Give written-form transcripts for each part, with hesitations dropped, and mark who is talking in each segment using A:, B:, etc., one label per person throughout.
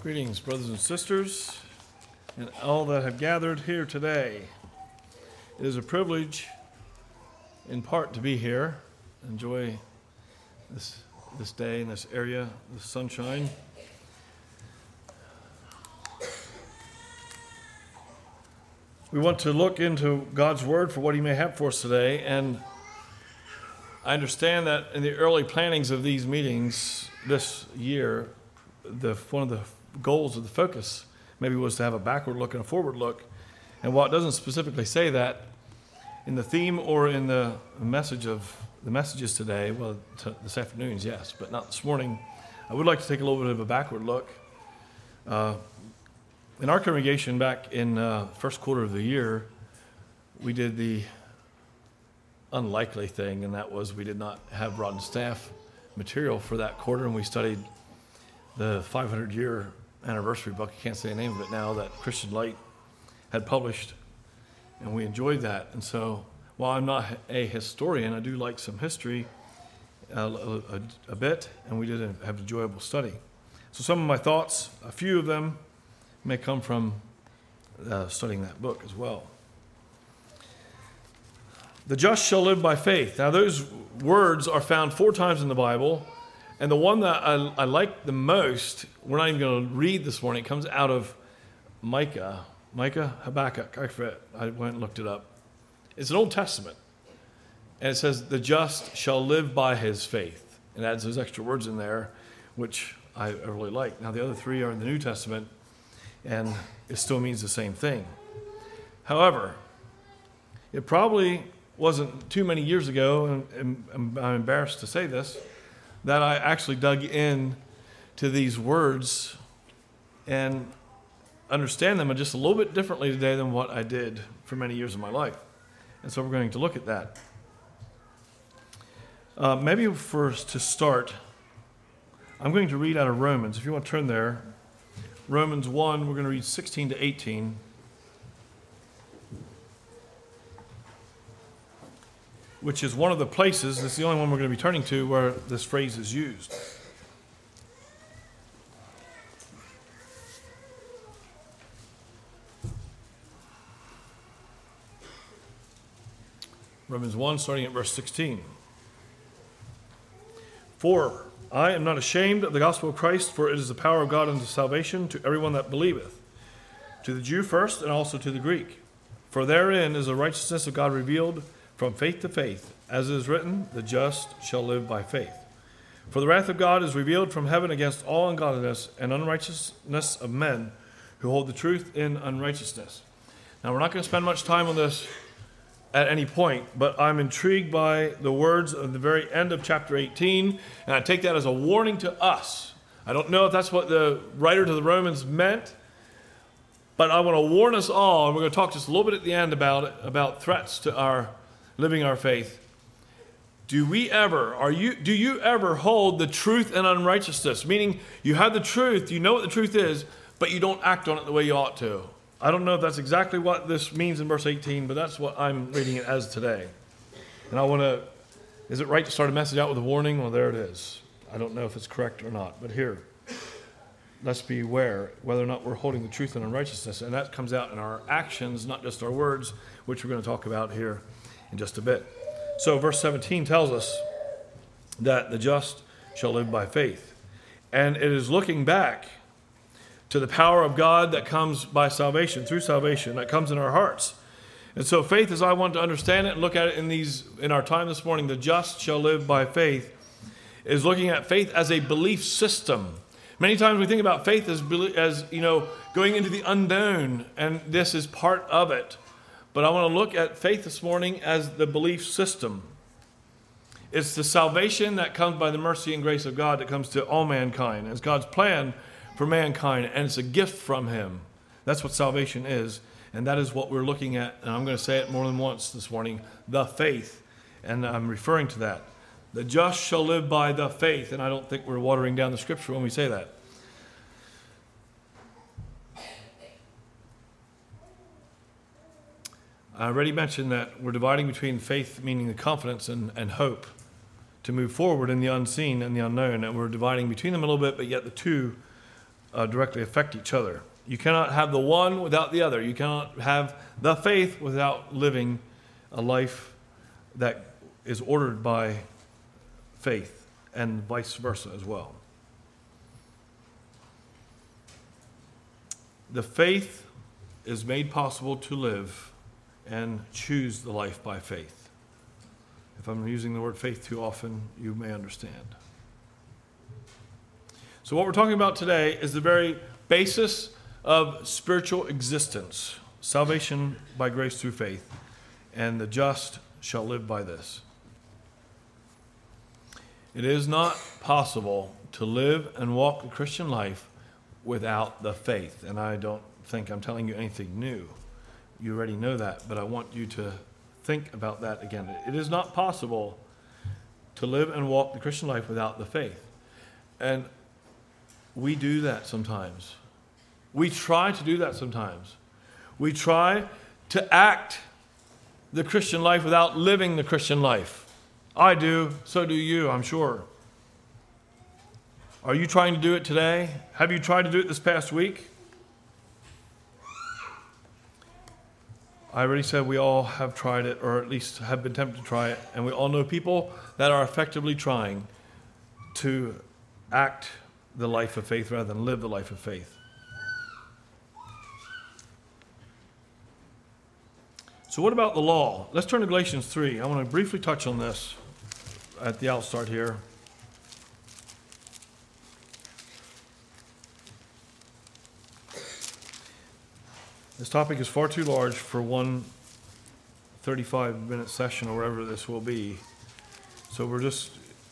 A: Greetings, brothers and sisters, and all that have gathered here today. It is a privilege, in part, to be here, enjoy this day in this area, the sunshine. We want to look into God's Word for what He may have for us today, and I understand that in the early plannings of these meetings this year, one of the goals of the focus maybe was to have a backward look and a forward look. And while it doesn't specifically say that in the theme or in the messages today, well, this afternoon's, yes, but not this morning, I would like to take a little bit of a backward look. In our congregation back in first quarter of the year, we did the unlikely thing, and that was we did not have Rod and Staff material for that quarter, and we studied the 500-year anniversary book, I can't say the name of it now, that Christian Light had published, and we enjoyed that. And so while I'm not a historian, I do like some history a bit, and we did have an enjoyable study. So some of my thoughts, a few of them, may come from studying that book as well. The just shall live by faith. Now those words are found 4 times in the Bible, and the one that I like the most, we're not even going to read this morning, it comes out of Habakkuk, I forget, I went and looked it up. It's an Old Testament, and it says, the just shall live by his faith. It adds those extra words in there, which I really like. Now the other 3 are in the New Testament, and it still means the same thing. However, it probably wasn't too many years ago, and I'm embarrassed to say this, that I actually dug in to these words and understand them just a little bit differently today than what I did for many years of my life. And so we're going to look at that. Maybe first to start, I'm going to read out of Romans. If you want to turn there, Romans 1, we're going to read 16 to 18. Which is one of the places, it's the only one we're going to be turning to, where this phrase is used. Romans 1, starting at verse 16. For I am not ashamed of the gospel of Christ, for it is the power of God unto salvation to everyone that believeth, to the Jew first, and also to the Greek. For therein is the righteousness of God revealed from faith to faith, as it is written, the just shall live by faith. For the wrath of God is revealed from heaven against all ungodliness and unrighteousness of men who hold the truth in unrighteousness. Now, we're not going to spend much time on this at any point, but I'm intrigued by the words of the very end of chapter 18, and I take that as a warning to us. I don't know if that's what the writer to the Romans meant, but I want to warn us all, and we're going to talk just a little bit at the end about threats to our living our faith. Do you ever hold the truth in unrighteousness? Meaning you have the truth, you know what the truth is, but you don't act on it the way you ought to. I don't know if that's exactly what this means in verse 18, but that's what I'm reading it as today. And is it right to start a message out with a warning? Well, there it is. I don't know if it's correct or not, but here, let's be aware whether or not we're holding the truth in unrighteousness, and that comes out in our actions, not just our words, which we're going to talk about here in just a bit. So verse 17 tells us that the just shall live by faith. And it is looking back to the power of God that comes by salvation, through salvation, that comes in our hearts. And so faith, as I want to understand it and look at it in our time this morning, the just shall live by faith, is looking at faith as a belief system. Many times we think about faith as going into the unknown, and this is part of it. But I want to look at faith this morning as the belief system. It's the salvation that comes by the mercy and grace of God that comes to all mankind. It's God's plan for mankind, and it's a gift from Him. That's what salvation is, and that is what we're looking at. And I'm going to say it more than once this morning, the faith. And I'm referring to that. The just shall live by the faith. And I don't think we're watering down the scripture when we say that. I already mentioned that we're dividing between faith, meaning the confidence, and hope to move forward in the unseen and the unknown. And we're dividing between them a little bit, but yet the two directly affect each other. You cannot have the one without the other. You cannot have the faith without living a life that is ordered by faith, and vice versa as well. The faith is made possible to live and choose the life by faith. If I'm using the word faith too often, you may understand. So what we're talking about today is the very basis of spiritual existence, salvation by grace through faith, and the just shall live by this. It is not possible to live and walk the Christian life without the faith, and I don't think I'm telling you anything new. You already know that, but I want you to think about that again. It is not possible to live and walk the Christian life without the faith. And we do that sometimes. We try to do that sometimes. We try to act the Christian life without living the Christian life. I do, so do you, I'm sure. Are you trying to do it today? Have you tried to do it this past week? I already said we all have tried it, or at least have been tempted to try it, and we all know people that are effectively trying to act the life of faith rather than live the life of faith. So what about the law? Let's turn to Galatians 3. I want to briefly touch on this at the outstart here. This topic is far too large for one 35-minute session or whatever this will be. So we're just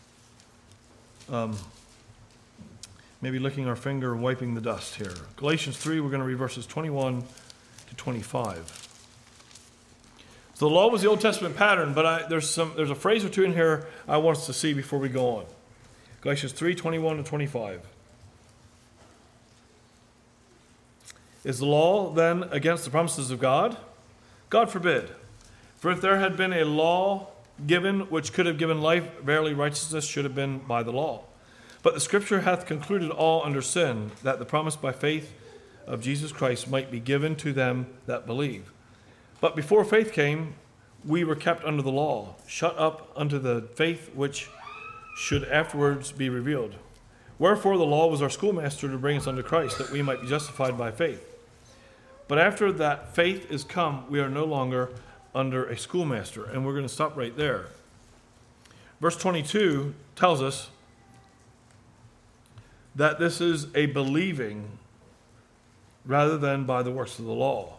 A: maybe licking our finger and wiping the dust here. Galatians 3, we're going to read verses 21 to 25. So the law was the Old Testament pattern, but there's a phrase or two in here I want us to see before we go on. Galatians 3, 21 to 25. Is the law then against the promises of God? God forbid. For if there had been a law given which could have given life, verily righteousness should have been by the law. But the Scripture hath concluded all under sin, that the promise by faith of Jesus Christ might be given to them that believe. But before faith came, we were kept under the law, shut up unto the faith which should afterwards be revealed. Wherefore the law was our schoolmaster to bring us unto Christ, that we might be justified by faith. But after that faith is come, we are no longer under a schoolmaster. And we're going to stop right there. Verse 22 tells us that this is a believing rather than by the works of the law.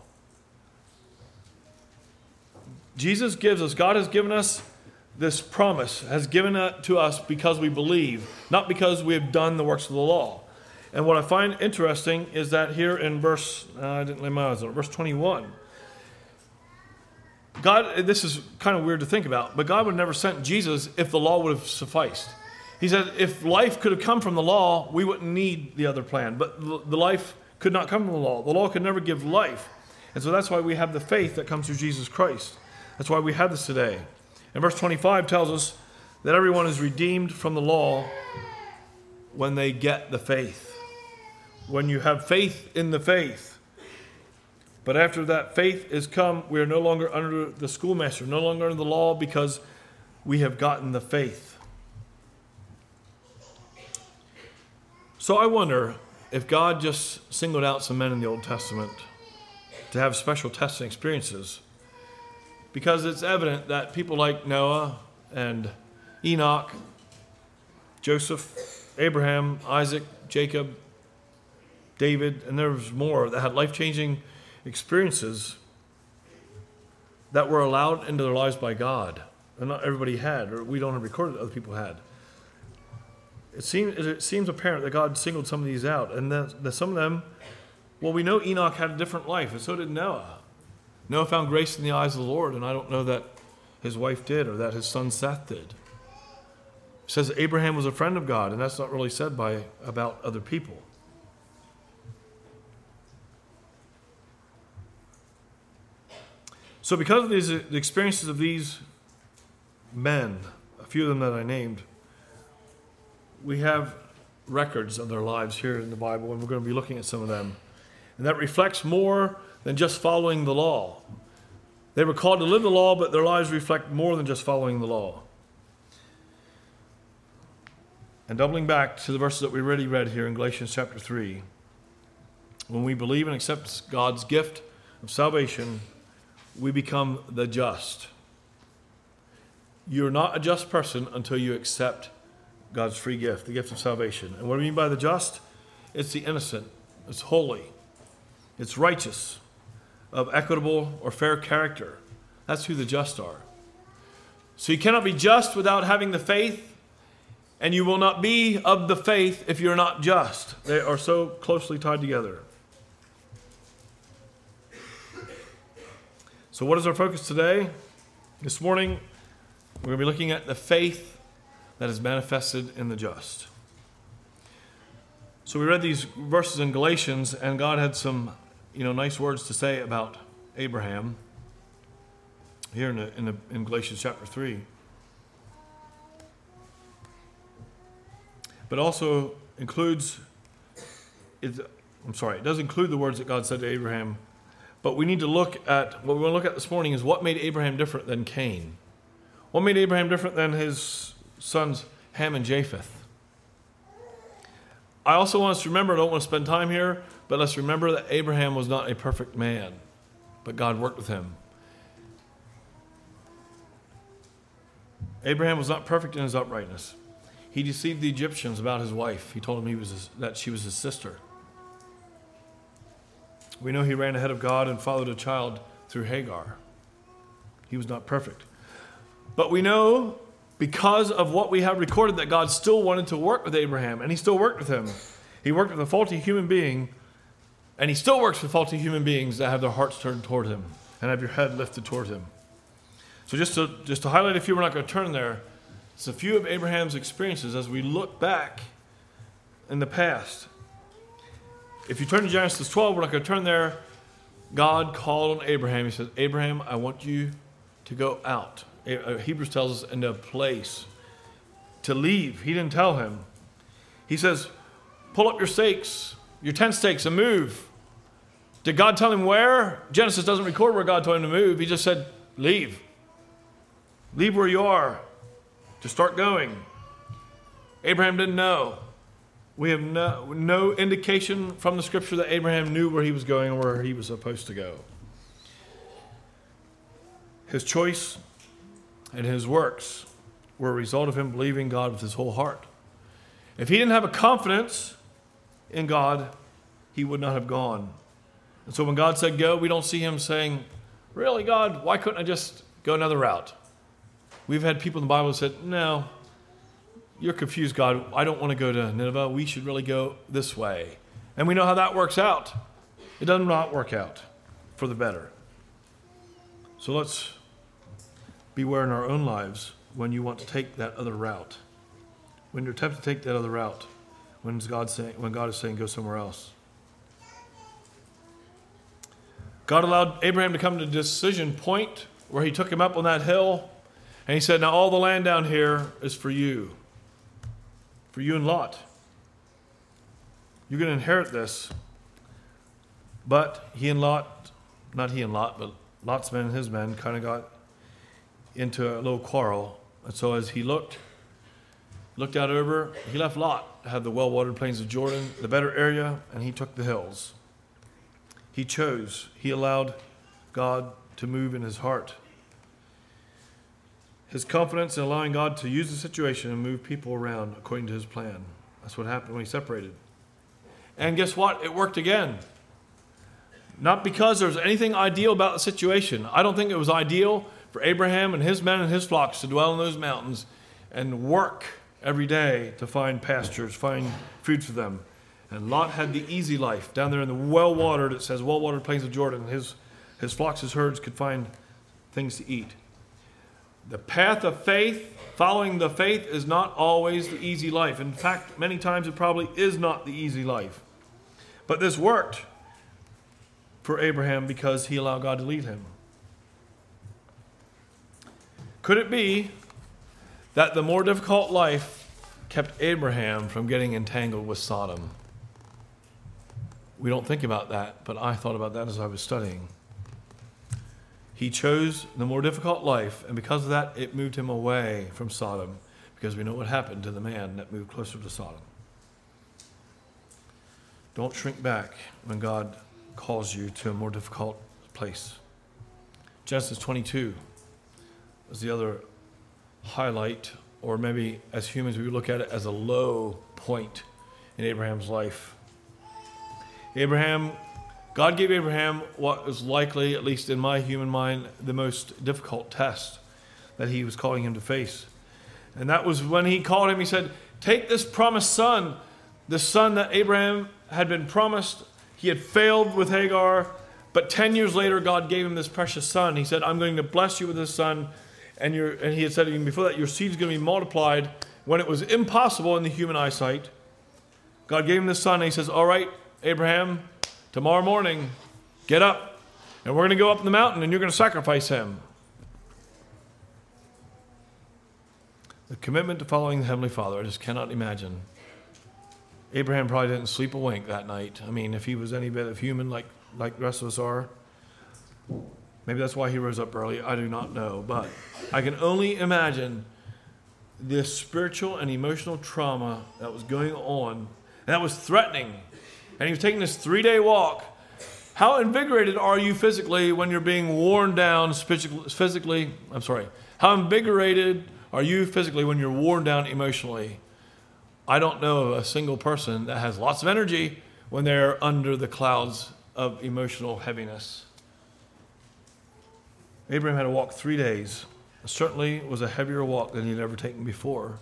A: Jesus gives us, God has given us this promise, has given it to us because we believe, not because we have done the works of the law. And what I find interesting is that here in verse 21, God, this is kind of weird to think about, but God would have never sent Jesus if the law would have sufficed. He said if life could have come from the law, we wouldn't need the other plan. But the life could not come from the law. The law could never give life. And so that's why we have the faith that comes through Jesus Christ. That's why we have this today. And verse 25 tells us that everyone is redeemed from the law when they get the faith. When you have faith in the faith. But after that faith is come, we are no longer under the schoolmaster, no longer under the law, because we have gotten the faith. So I wonder if God just singled out some men in the Old Testament to have special testing experiences, because it's evident that people like Noah and Enoch, Joseph, Abraham, Isaac, Jacob, David, and there was more that had life-changing experiences that were allowed into their lives by God. And not everybody had, or we don't have recorded that other people had. It seems apparent that God singled some of these out. And that some of them, well, we know Enoch had a different life, and so did Noah. Noah found grace in the eyes of the Lord, and I don't know that his wife did or that his son Seth did. It says Abraham was a friend of God, and that's not really said about other people. So because of the experiences of these men, a few of them that I named, we have records of their lives here in the Bible, and we're going to be looking at some of them. And that reflects more than just following the law. They were called to live the law, but their lives reflect more than just following the law. And doubling back to the verses that we already read here in Galatians chapter 3, when we believe and accept God's gift of salvation, we become the just. You're not a just person until you accept God's free gift, the gift of salvation. And what do we mean by the just? It's the innocent. It's holy. It's righteous, of equitable or fair character. That's who the just are. So you cannot be just without having the faith, and you will not be of the faith if you're not just. They are so closely tied together. So what is our focus today? This morning, we're going to be looking at the faith that is manifested in the just. So we read these verses in Galatians, and God had some, nice words to say about Abraham here in Galatians chapter 3. But also includes, it does include the words that God said to Abraham. But we need to look at, what we want to look at this morning is what made Abraham different than Cain. What made Abraham different than his sons Ham and Japheth? I also want us to remember, I don't want to spend time here, but let's remember that Abraham was not a perfect man, but God worked with him. Abraham was not perfect in his uprightness. He deceived the Egyptians about his wife. He told them that she was his sister. We know he ran ahead of God and fathered a child through Hagar. He was not perfect. But we know, because of what we have recorded, that God still wanted to work with Abraham, and he still worked with him. He worked with a faulty human being, and he still works with faulty human beings that have their hearts turned toward him and have your head lifted toward him. So just to highlight a few, we're not going to turn there. It's a few of Abraham's experiences as we look back in the past. If you turn to Genesis 12, we're not going to turn there. God called on Abraham. He said, Abraham, I want you to go out. Hebrews tells us in a place to leave. He didn't tell him. He says, pull up your stakes, your tent stakes, and move. Did God tell him where? Genesis doesn't record where God told him to move. He just said, leave. Leave where you are to start going. Abraham didn't know. We have no indication from the scripture that Abraham knew where he was going or where he was supposed to go. His choice and his works were a result of him believing God with his whole heart. If he didn't have a confidence in God, he would not have gone. And so when God said go, we don't see him saying, really, God, why couldn't I just go another route? We've had people in the Bible who said, no, you're confused, God. I don't want to go to Nineveh. We should really go this way. And we know how that works out. It does not work out for the better. So let's beware in our own lives when you want to take that other route. When you're tempted to take that other route, when God is saying go somewhere else. God allowed Abraham to come to a decision point where he took him up on that hill, and he said, now all the land down here is for you and Lot. You're going to inherit this. But but Lot's men and his men kind of got into a little quarrel. And so as he looked out over, he left Lot to have the well-watered plains of Jordan, the better area, and he took the hills. He allowed God to move in his heart. His confidence in allowing God to use the situation and move people around according to his plan. That's what happened when he separated. And guess what? It worked again. Not because there was anything ideal about the situation. I don't think it was ideal for Abraham and his men and his flocks to dwell in those mountains and work every day to find pastures, find food for them. And Lot had the easy life down there in the well-watered, it says, well-watered plains of Jordan. His flocks, his herds could find things to eat. The path of faith, following the faith, is not always the easy life. In fact, many times it probably is not the easy life. But this worked for Abraham because he allowed God to lead him. Could it be that the more difficult life kept Abraham from getting entangled with Sodom? We don't think about that, but I thought about that as I was studying. He chose the more difficult life, and because of that, it moved him away from Sodom, because we know what happened to the man that moved closer to Sodom. Don't shrink back when God calls you to a more difficult place. Genesis 22 is the other highlight, or maybe as humans we would look at it as a low point in Abraham's life. God gave Abraham what was likely, at least in my human mind, the most difficult test that he was calling him to face. And that was when he called him, he said, take this promised son, the son that Abraham had been promised. He had failed with Hagar, but 10 years later, God gave him this precious son. He said, I'm going to bless you with this son. And he had said even before that, your seed is going to be multiplied when it was impossible in the human eyesight. God gave him this son, and he says, all right, Abraham, tomorrow morning, get up, and we're going to go up the mountain, and you're going to sacrifice him. The commitment to following the Heavenly Father, I just cannot imagine. Abraham probably didn't sleep a wink that night. I mean, if he was any bit of human like the rest of us are, maybe that's why he rose up early. I do not know. But I can only imagine the spiritual and emotional trauma that was going on, and that was threatening. And he was taking this 3-day walk. How invigorated are you physically when you're being worn down physically? How invigorated are you physically when you're worn down emotionally? I don't know of a single person that has lots of energy when they're under the clouds of emotional heaviness. Abraham had to walk 3 days. It certainly was a heavier walk than he'd ever taken before,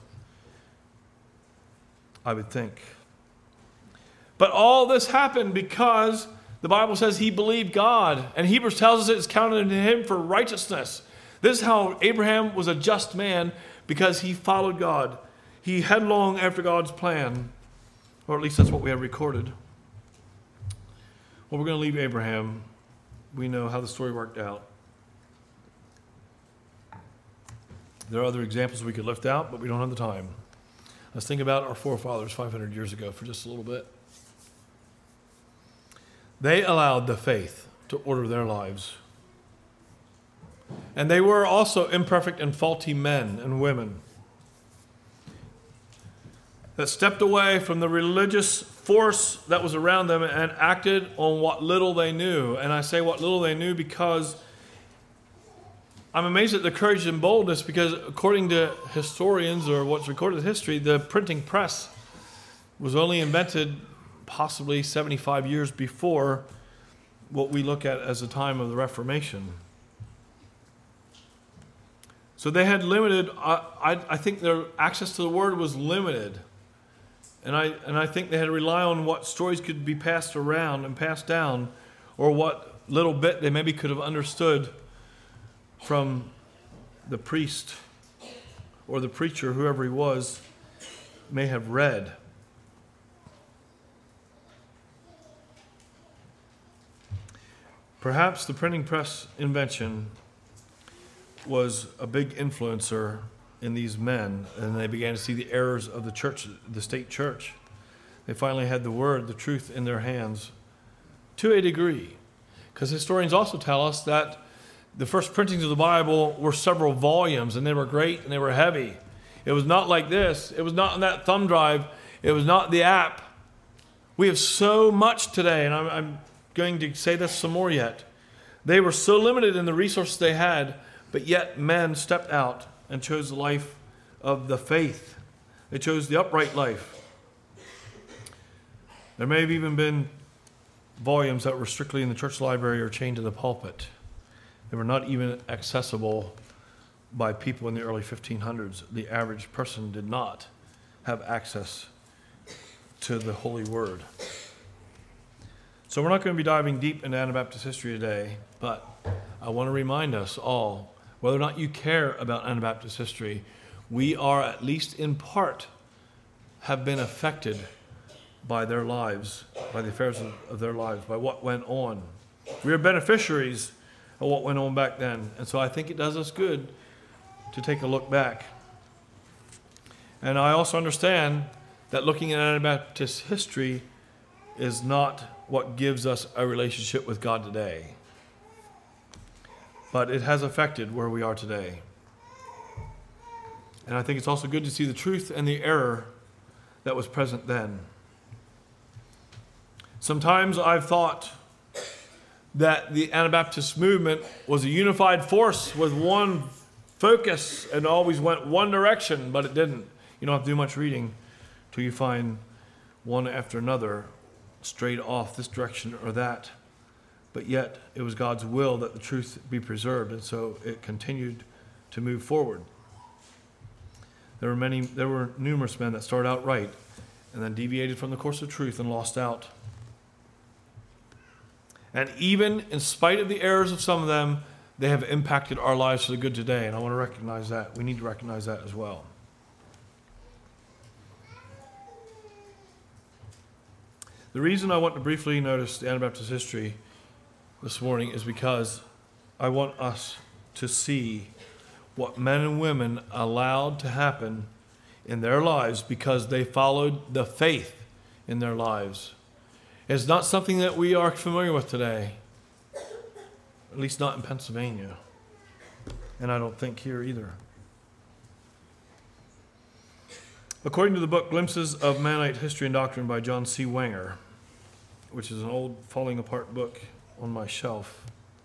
A: I would think. But all this happened because the Bible says he believed God, and Hebrews tells us it's counted to him for righteousness. This is how Abraham was a just man, because he followed God. He headlong after God's plan, or at least that's what we have recorded. Well, we're going to leave Abraham. We know how the story worked out. There are other examples we could lift out, but we don't have the time. Let's think about our forefathers 500 years ago for just a little bit. They allowed the faith to order their lives. And they were also imperfect and faulty men and women that stepped away from the religious force that was around them and acted on what little they knew. And I say what little they knew because I'm amazed at the courage and boldness, because according to historians, or what's recorded in history, the printing press was only invented possibly 75 years before what we look at as the time of the Reformation. So they had limited, I think their access to the Word was limited. And I think they had to rely on what stories could be passed around and passed down, or what little bit they maybe could have understood from the priest or the preacher, whoever he was, may have read. Perhaps the printing press invention was a big influencer in these men, and they began to see the errors of the church, the state church. They finally had the word, the truth in their hands to a degree. Because historians also tell us that the first printings of the Bible were several volumes, and they were great and they were heavy. It was not like this. It was not on that thumb drive. It was not the app. We have so much today, and I'm going to say this some more yet. They were so limited in the resources they had, but yet men stepped out and chose the life of the faith. They chose the upright life. There may have even been volumes that were strictly in the church library or chained to the pulpit. They were not even accessible by people in the early 1500s. The average person did not have access to the Holy Word. So we're not going to be diving deep into Anabaptist history today, but I want to remind us all, whether or not you care about Anabaptist history, we are, at least in part, have been affected by their lives, by the affairs of their lives, by what went on. We are beneficiaries of what went on back then. And so I think it does us good to take a look back. And I also understand that looking at Anabaptist history is not what gives us a relationship with God today. But it has affected where we are today. And I think it's also good to see the truth and the error that was present then. Sometimes I've thought that the Anabaptist movement was a unified force with one focus and always went one direction, but it didn't. You don't have to do much reading till you find one after another straight off this direction or that. But yet it was God's will that the truth be preserved, and so it continued to move forward. There were numerous men that started out right and then deviated from the course of truth and lost out. And even in spite of the errors of some of them, they have impacted our lives for the good today, and I want to recognize that. We need to recognize that as well. The reason I want to briefly notice the Anabaptist history this morning is because I want us to see what men and women allowed to happen in their lives because they followed the faith in their lives. It's not something that we are familiar with today, at least not in Pennsylvania, and I don't think here either. According to the book Glimpses of Mennonite History and Doctrine by John C. Wenger, which is an old falling apart book on my shelf,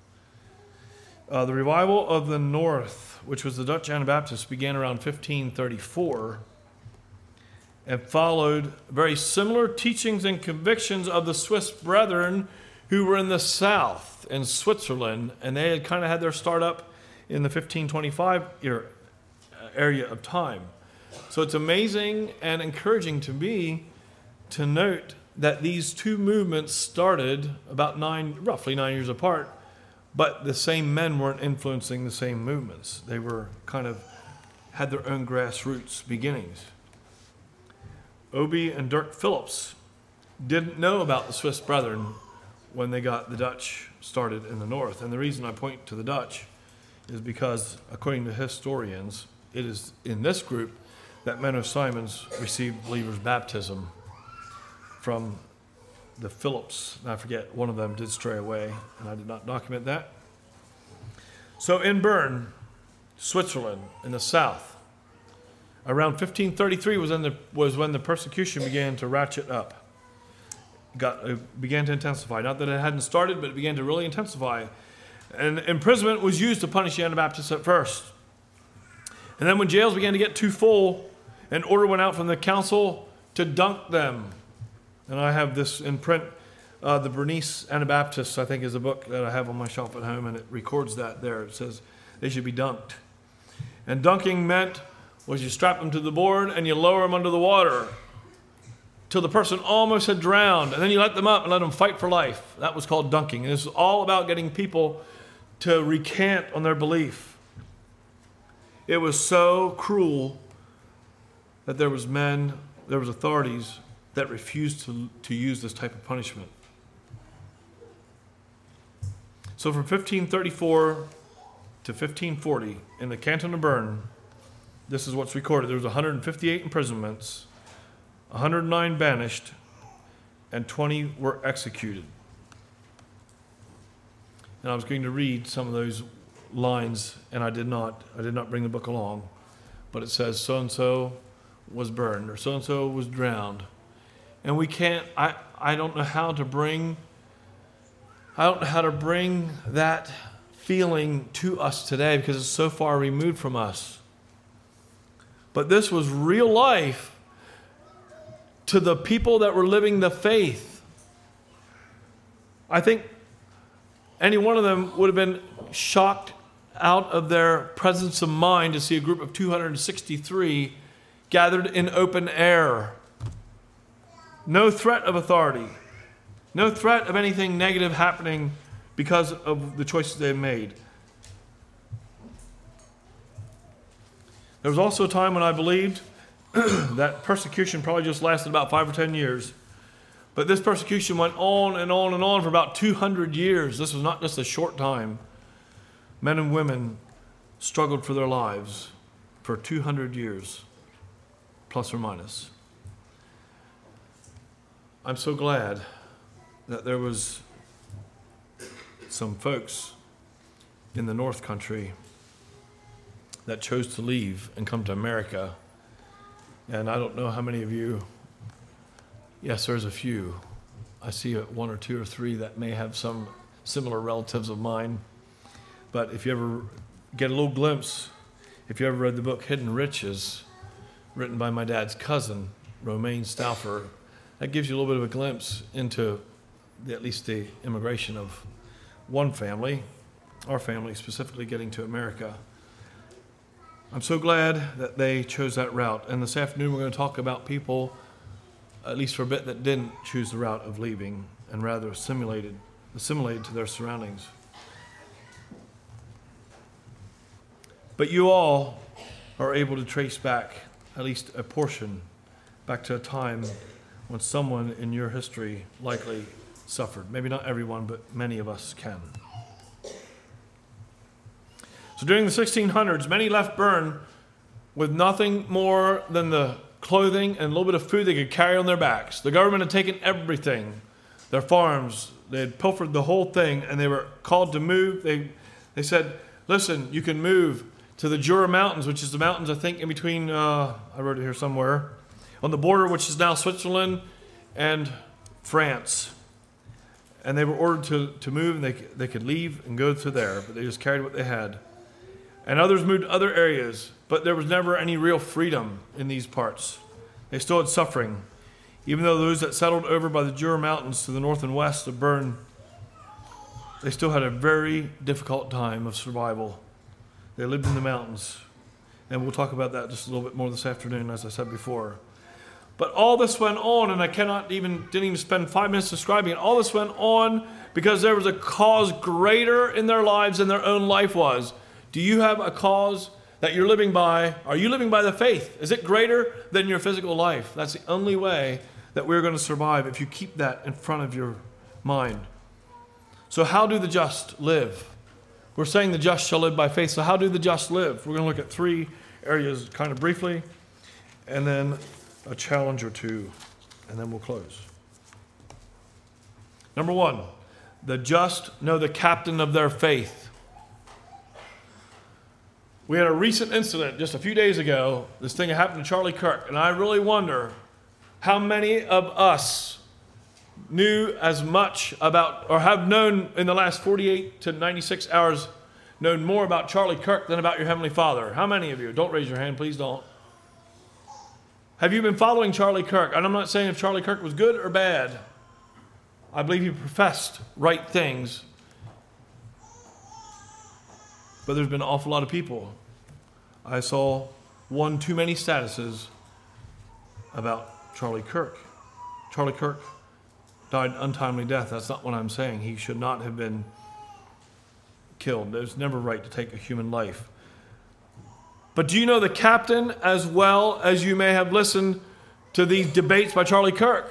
A: the revival of the North, which was the Dutch Anabaptists, began around 1534 and followed very similar teachings and convictions of the Swiss brethren who were in the south in Switzerland, and they had kind of had their start up in the 1525 area of time. So it's amazing and encouraging to me to note that these two movements started about roughly 9 years apart, but the same men weren't influencing the same movements. They were had their own grassroots beginnings. Obi and Dirk Phillips didn't know about the Swiss brethren when they got the Dutch started in the north. And the reason I point to the Dutch is because, according to historians, it is in this group that Menno Simons received believers' baptism from the Phillips. And I forget, one of them did stray away, and I did not document that. So in Bern, Switzerland, in the south, around 1533 was when the persecution began to ratchet up. It began to intensify. Not that it hadn't started, but it began to really intensify. And imprisonment was used to punish the Anabaptists at first. And then when jails began to get too full, an order went out from the council to dunk them. And I have this in print. The Bernese Anabaptists, I think, is a book that I have on my shelf at home, and it records that there. It says they should be dunked. And dunking meant was you strap them to the board and you lower them under the water till the person almost had drowned, and then you let them up and let them fight for life. That was called dunking. And this was all about getting people to recant on their belief. It was so cruel that there was authorities that refused to use this type of punishment. So from 1534 to 1540, in the canton of Bern, this is what's recorded. There was 158 imprisonments, 109 banished, and 20 were executed. And I was going to read some of those lines, and I did not bring the book along, but it says so-and-so was burned, or so-and-so was drowned. And we can't, I don't know how to bring that feeling to us today because it's so far removed from us. But this was real life to the people that were living the faith. I think any one of them would have been shocked out of their presence of mind to see a group of 263 gathered in open air. No threat of authority. No threat of anything negative happening because of the choices they've made. There was also a time when I believed that persecution probably just lasted about 5 or 10 years. But this persecution went on and on and on for about 200 years. This was not just a short time. Men and women struggled for their lives for 200 years plus or minus. I'm so glad that there was some folks in the North Country that chose to leave and come to America. And I don't know how many of you, yes, there's a few. I see one or two or three that may have some similar relatives of mine. But if you ever get a little glimpse, if you ever read the book Hidden Riches, written by my dad's cousin, Romaine Stauffer, that gives you a little bit of a glimpse into at least the immigration of one family, our family specifically, getting to America. I'm so glad that they chose that route. And this afternoon we're going to talk about people, at least for a bit, that didn't choose the route of leaving and rather assimilated to their surroundings. But you all are able to trace back at least a portion back to a time when someone in your history likely suffered. Maybe not everyone, but many of us can. So during the 1600s, many left Bern with nothing more than the clothing and a little bit of food they could carry on their backs. The government had taken everything, their farms, they had pilfered the whole thing, and they were called to move. They said, listen, you can move to the Jura Mountains, which is the mountains, I think, in between, I wrote it here somewhere, on the border, which is now Switzerland and France. And they were ordered to move, and they could leave and go to there, but they just carried what they had. And others moved to other areas, but there was never any real freedom in these parts. They still had suffering. Even though those that settled over by the Jura Mountains to the north and west of Bern, they still had a very difficult time of survival. They lived in the mountains. And we'll talk about that just a little bit more this afternoon, as I said before. But all this went on, and I didn't even spend 5 minutes describing it. All this went on because there was a cause greater in their lives than their own life was. Do you have a cause that you're living by? Are you living by the faith? Is it greater than your physical life? That's the only way that we're going to survive, if you keep that in front of your mind. So how do the just live? We're saying the just shall live by faith. So how do the just live? We're going to look at 3 areas kind of briefly, and then a challenge or two, and then we'll close. Number 1, the just know the captain of their faith. We had a recent incident just a few days ago. This thing happened to Charlie Kirk, and I really wonder how many of us knew as much about, or have known in the last 48 to 96 hours, known more about Charlie Kirk than about your Heavenly Father. How many of you? Don't raise your hand, please don't. Have you been following Charlie Kirk? And I'm not saying if Charlie Kirk was good or bad. I believe he professed right things. But there's been an awful lot of people. I saw one too many statuses about Charlie Kirk. Charlie Kirk died an untimely death. That's not what I'm saying. He should not have been killed. There's never right to take a human life. But do you know the captain as well as you may have listened to these debates by Charlie Kirk?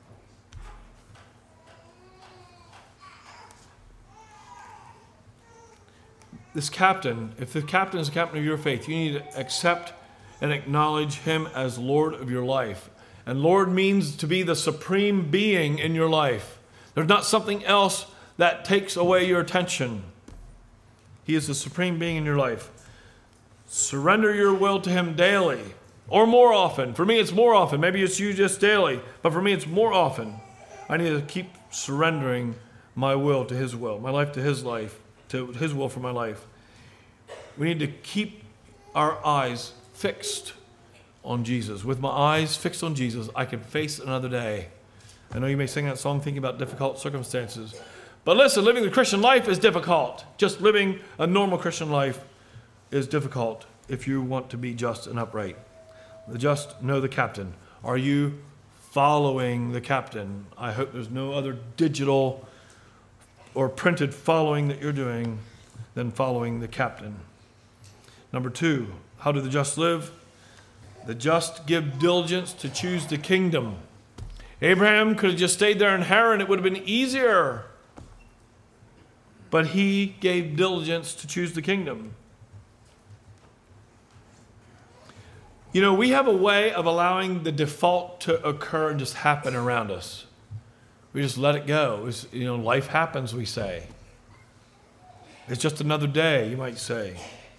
A: This captain, if the captain is the captain of your faith, you need to accept and acknowledge him as Lord of your life. And Lord means to be the supreme being in your life. There's not something else that takes away your attention. He is the supreme being in your life. Surrender your will to him daily, or more often. For me, it's more often. Maybe it's you just daily, but for me, it's more often. I need to keep surrendering my will to his will, my life to his life, to his will for my life. We need to keep our eyes fixed on Jesus. With my eyes fixed on Jesus, I can face another day. I know you may sing that song thinking about difficult circumstances. But listen, living the Christian life is difficult. Just living a normal Christian life is difficult if you want to be just and upright. The just know the captain. Are you following the captain? I hope there's no other digital or printed following that you're doing than following the captain. Number 2, how do the just live? The just give diligence to choose the kingdom. Abraham could have just stayed there in Haran. It would have been easier. But he gave diligence to choose the kingdom. We have a way of allowing the default to occur and just happen around us. We just let it go. Life happens, we say. It's just another day, you might say.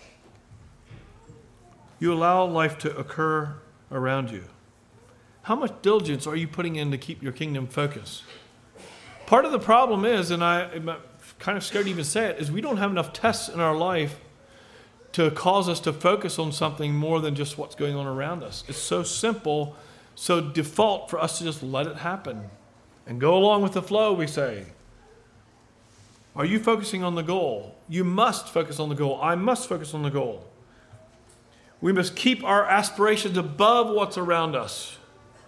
A: You allow life to occur around you. How much diligence are you putting in to keep your kingdom focused? Part of the problem is, and I'm kind of scared to even say it, is we don't have enough tests in our life to cause us to focus on something more than just what's going on around us. It's so simple, so default for us to just let it happen and go along with the flow, we say. Are you focusing on the goal? You must focus on the goal. I must focus on the goal. We must keep our aspirations above what's around us.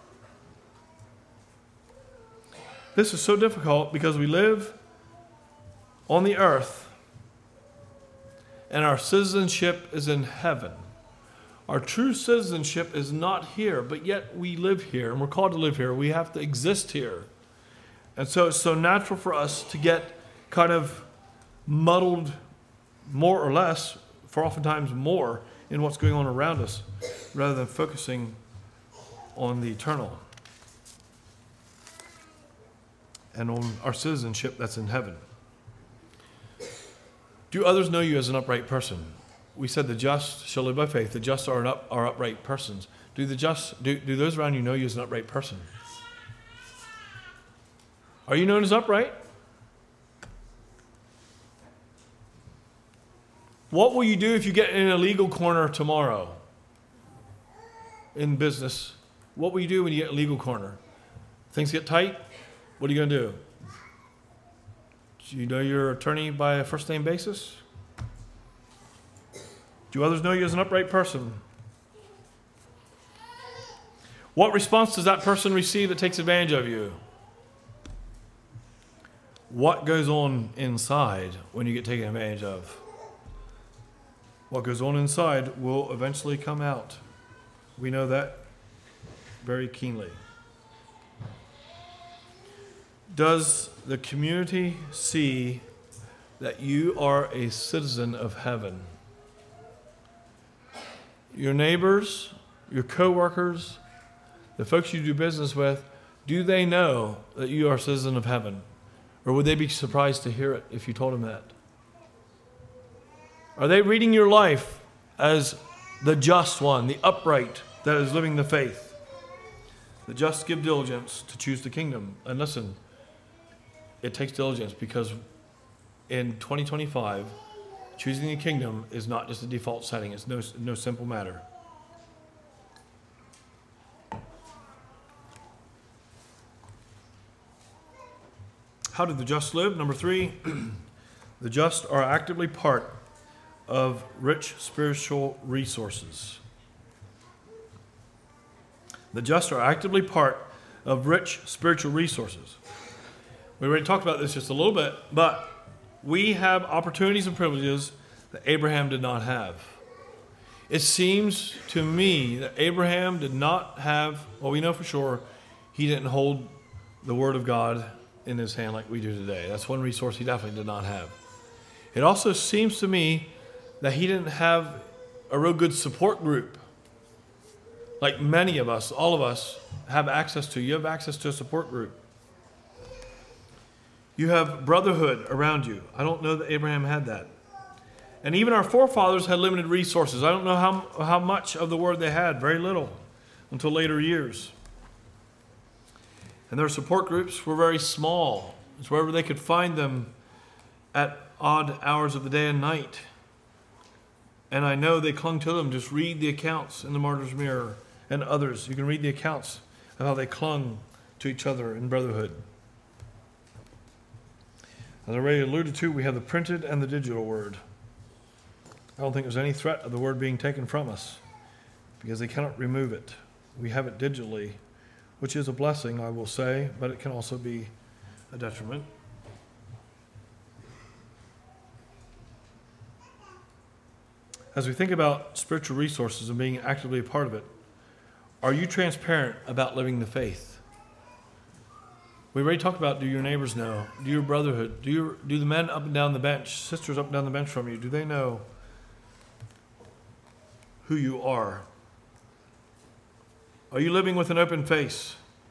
A: This is so difficult because we live on the earth and our citizenship is in heaven. Our true citizenship is not here, but yet we live here, and we're called to live here. We have to exist here. And so it's so natural for us to get kind of muddled, more or less, for oftentimes more, in what's going on around us, rather than focusing on the eternal and on our citizenship that's in heaven. Do others know you as an upright person? We said the just shall live by faith. The just are upright persons. Do those around you know you as an upright person? Are you known as upright? What will you do if you get in a legal corner tomorrow in business? What will you do when you get in a legal corner? Things get tight? What are you going to do? Do you know your attorney by a first name basis? Do others know you as an upright person? What response does that person receive that takes advantage of you? What goes on inside when you get taken advantage of? What goes on inside will eventually come out. We know that very keenly. Does the community see that you are a citizen of heaven? Your neighbors, your co-workers, the folks you do business with, do they know that you are a citizen of heaven? Or would they be surprised to hear it if you told them that? Are they reading your life as the just one, the upright that is living the faith? The just give diligence to choose the kingdom. And listen, it takes diligence because in 2025, choosing the kingdom is not just a default setting. It's no simple matter. How do the just live? Number 3, the just are actively part of rich spiritual resources. The just are actively part of rich spiritual resources. We already talked about this just a little bit, but we have opportunities and privileges that Abraham did not have. It seems to me that Abraham did not have, well, we know for sure, he didn't hold the Word of God in his hand like we do today. That's one resource he definitely did not have. It also seems to me that he didn't have a real good support group. Like many of us, all of us, have access to. You have access to a support group. You have brotherhood around you. I don't know that Abraham had that. And even our forefathers had limited resources. I don't know how much of the word they had. Very little until later years. And their support groups were very small. It's wherever they could find them at odd hours of the day and night. And I know they clung to them. Just read the accounts in the Martyr's Mirror and others. You can read the accounts of how they clung to each other in brotherhood. As I already alluded to, we have the printed and the digital word. I don't think there's any threat of the word being taken from us because they cannot remove it. We have it digitally, which is a blessing, I will say, but it can also be a detriment. As we think about spiritual resources and being actively a part of it, are you transparent about living the faith? We already talked about, do your neighbors know? Do your brotherhood? Do the men up and down the bench, sisters up and down the bench from you, do they know who you are? Are you living with an open face?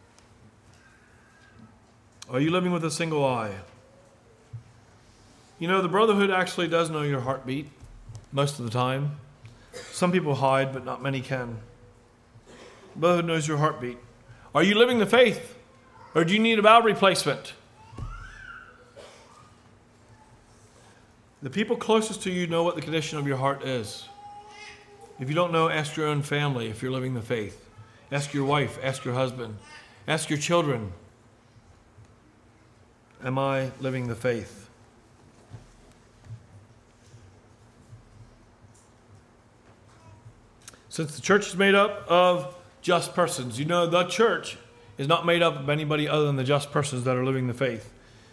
A: Are you living with a single eye? You know, the brotherhood actually does know your heartbeat most of the time. Some people hide, but not many can. The brotherhood knows your heartbeat. Are you living the faith? Or do you need a valve replacement? The people closest to you know what the condition of your heart is. If you don't know, ask your own family if you're living the faith. Ask your wife, ask your husband, ask your children. Am I living the faith? Since the church is made up of just persons, you know the church is not made up of anybody other than the just persons that are living the faith.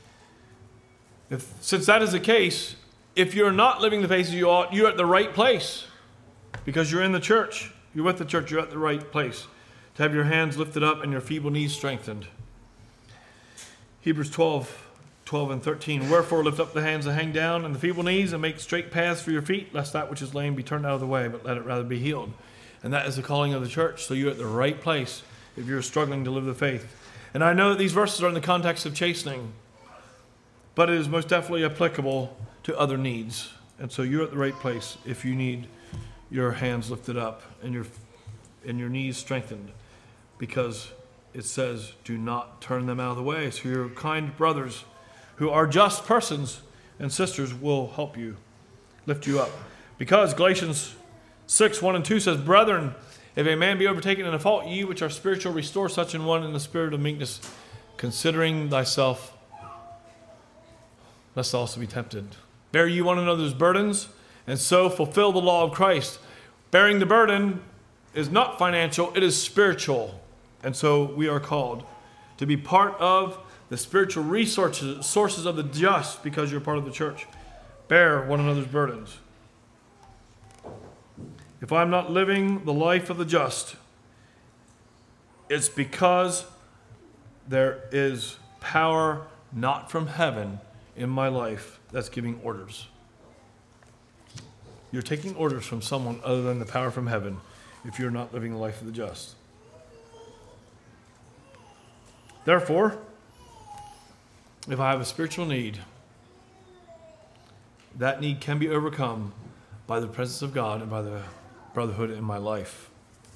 A: Since that is the case, if you're not living the faith as you ought, you're at the right place. Because you're in the church. You're with the church. You're at the right place. To have your hands lifted up and your feeble knees strengthened. Hebrews 12 and 13. Wherefore lift up the hands that hang down and the feeble knees and make straight paths for your feet, lest that which is lame be turned out of the way, but let it rather be healed. And that is the calling of the church. So you're at the right place if you're struggling to live the faith. And I know that these verses are in the context of chastening, but it is most definitely applicable to other needs. And so you're at the right place if you need your hands lifted up and your knees strengthened, because it says, do not turn them out of the way. So your kind brothers who are just persons and sisters will help you, lift you up. Because Galatians 6:1-2 says, brethren, if a man be overtaken in a fault, ye which are spiritual, restore such an one in the spirit of meekness, considering thyself, lest also be tempted. Bear ye one another's burdens, and so fulfill the law of Christ. Bearing the burden is not financial, it is spiritual. And so we are called to be part of the spiritual sources of the just, because you're part of the church. Bear one another's burdens. If I'm not living the life of the just, it's because there is power not from heaven in my life that's giving orders. You're taking orders from someone other than the power from heaven if you're not living the life of the just. Therefore, if I have a spiritual need, that need can be overcome by the presence of God and by the brotherhood in my life.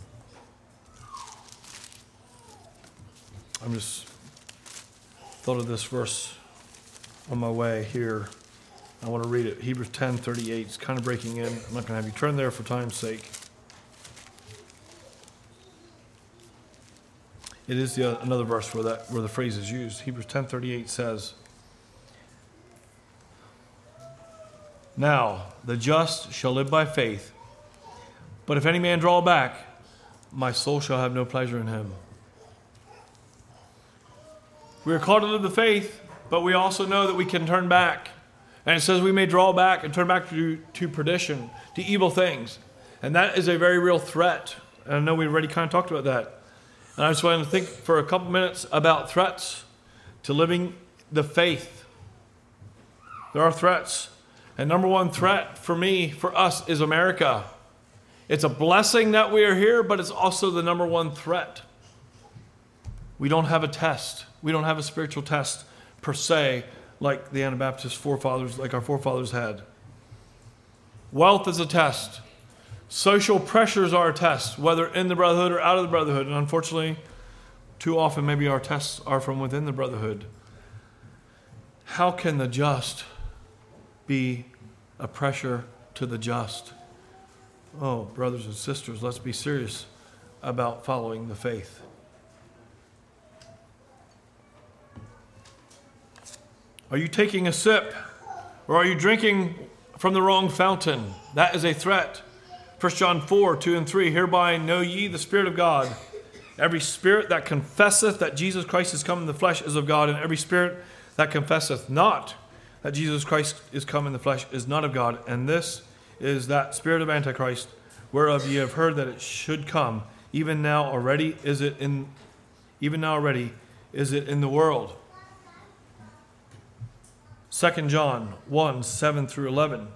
A: I'm just thought of this verse on my way here. I want to read it. Hebrews 10:38. It's kind of breaking in. I'm not going to have you turn there for time's sake. It is another verse where the phrase is used. Hebrews 10:38 says, now the just shall live by faith, but if any man draw back, my soul shall have no pleasure in him. We are called to live the faith, but we also know that we can turn back. And it says we may draw back and turn back to perdition, to evil things. And that is a very real threat. And I know we already kind of talked about that. And I just want to think for a couple minutes about threats to living the faith. There are threats. And number one threat for us, is America. It's a blessing that we are here, but it's also the number one threat. We don't have a test. We don't have a spiritual test per se, like the Anabaptist forefathers, like our forefathers had. Wealth is a test. Social pressures are a test, whether in the brotherhood or out of the brotherhood. And unfortunately, too often maybe our tests are from within the brotherhood. How can the just be a pressure to the just? Oh, brothers and sisters, let's be serious about following the faith. Are you taking a sip, or are you drinking from the wrong fountain? That is a threat. 1 John 4:2-3, hereby know ye the Spirit of God. Every spirit that confesseth that Jesus Christ is come in the flesh is of God, and every spirit that confesseth not that Jesus Christ is come in the flesh is not of God. And this is that spirit of Antichrist, whereof ye have heard that it should come. Even now already is it in the world. 2 John 1:7-11.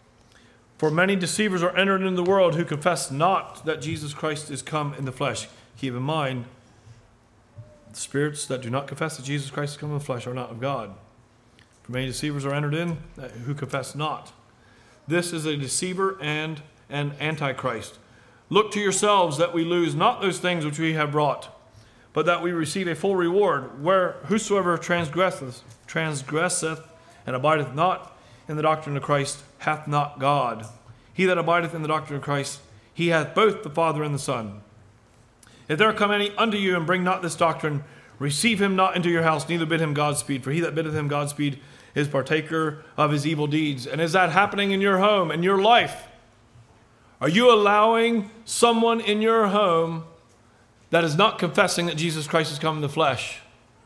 A: For many deceivers are entered into the world, who confess not that Jesus Christ is come in the flesh. Keep in mind, the spirits that do not confess that Jesus Christ has come in the flesh are not of God. For many deceivers are entered in who confess not. This is a deceiver and an antichrist. Look to yourselves that we lose not those things which we have brought, but that we receive a full reward. Where whosoever transgresseth and abideth not in the doctrine of Christ hath not God. He that abideth in the doctrine of Christ, he hath both the Father and the Son. If there come any unto you and bring not this doctrine, receive him not into your house, neither bid him Godspeed. For he that biddeth him Godspeed is partaker of his evil deeds. And is that happening in your home, in your life? Are you allowing someone in your home that is not confessing that Jesus Christ has come in the flesh?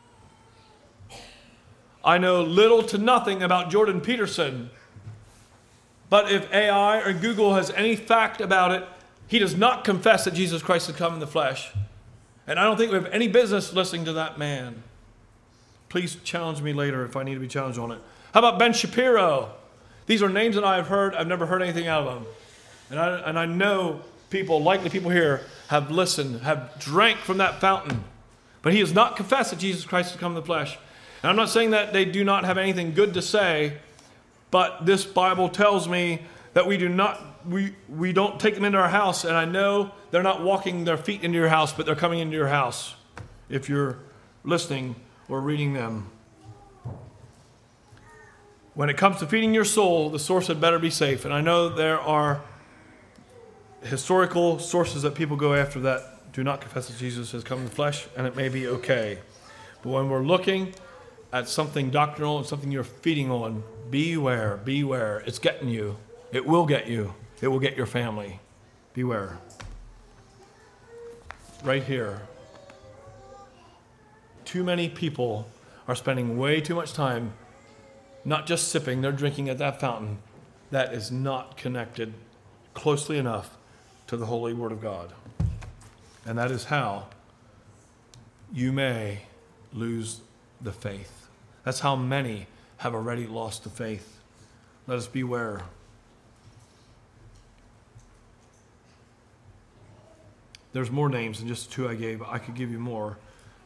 A: I know little to nothing about Jordan Peterson, but if AI or Google has any fact about it, he does not confess that Jesus Christ has come in the flesh. And I don't think we have any business listening to that man. Please challenge me later if I need to be challenged on it. How about Ben Shapiro? These are names that I have heard. I've never heard anything out of them. And I know people, likely people here, have listened, have drank from that fountain. But he has not confessed that Jesus Christ has come in the flesh. And I'm not saying that they do not have anything good to say, but this Bible tells me that we don't take them into our house. And I know they're not walking their feet into your house, but they're coming into your house if you're listening or reading them. When it comes to feeding your soul, the source had better be safe. And I know there are historical sources that people go after that do not confess that Jesus has come in the flesh, and it may be okay. But when we're looking at something doctrinal and something you're feeding on, beware, beware. It's getting you. It will get you. It will get your family. Beware. Right here. Too many people are spending way too much time not just sipping, they're drinking at that fountain that is not connected closely enough to the holy word of God. And that is how you may lose the faith. That's how many have already lost the faith. Let us beware. There's more names than just the two I gave. I could give you more.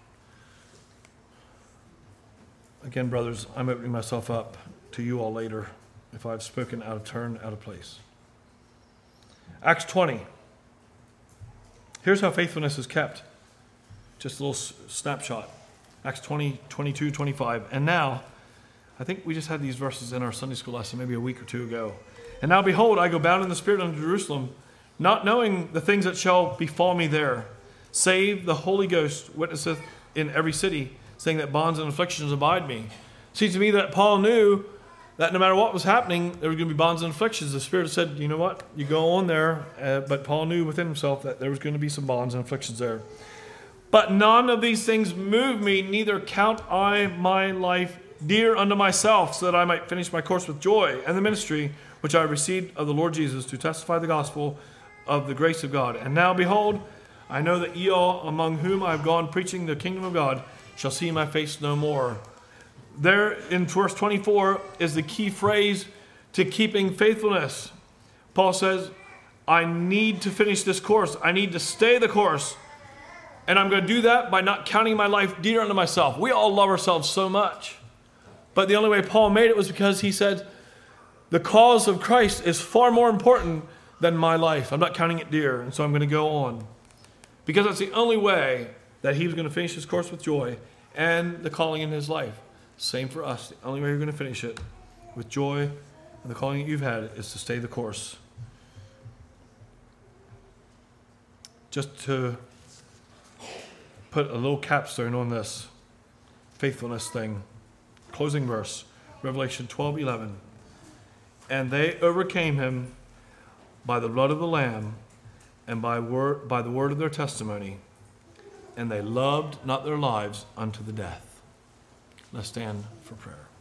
A: Again, brothers, I'm opening myself up to you all later if I've spoken out of turn, out of place. Acts 20. Here's how faithfulness is kept. Just a little snapshot. Acts 20, 22, 25. And now, I think we just had these verses in our Sunday school lesson maybe a week or two ago. And now behold, I go bound in the Spirit unto Jerusalem, not knowing the things that shall befall me there, save the Holy Ghost witnesseth in every city, saying that bonds and afflictions abide me. It seems to me that Paul knew that no matter what was happening, there were going to be bonds and afflictions. The Spirit said, you know what, you go on there. But Paul knew within himself that there was going to be some bonds and afflictions there. But none of these things move me, neither count I my life dear unto myself, so that I might finish my course with joy and the ministry which I received of the Lord Jesus to testify the gospel of the grace of God. And now behold, I know that ye all among whom I have gone preaching the kingdom of God shall see my face no more. There in verse 24 is the key phrase to keeping faithfulness. Paul says, I need to finish this course. I need to stay the course. And I'm going to do that by not counting my life dear unto myself. We all love ourselves so much. But the only way Paul made it was because he said, the cause of Christ is far more important than my life. I'm not counting it dear, and so I'm going to go on. Because that's the only way that he was going to finish his course with joy and the calling in his life. Same for us. The only way you're going to finish it with joy and the calling that you've had is to stay the course. Just to put a little capstone on this faithfulness thing. Closing verse, Revelation 12:11. And they overcame him by the blood of the Lamb and by the word of their testimony, and they loved not their lives unto the death. Let's stand for prayer.